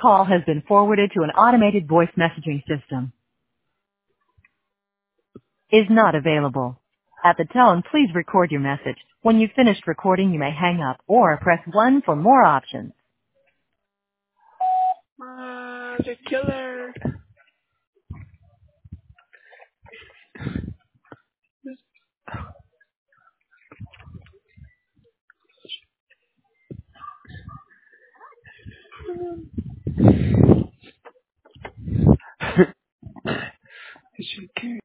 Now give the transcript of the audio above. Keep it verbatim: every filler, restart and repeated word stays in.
call has been forwarded to an automated voice messaging system. Is not available. At the tone, please record your message. When you've finished recording, you may hang up or press one for more options. Uh, the killer.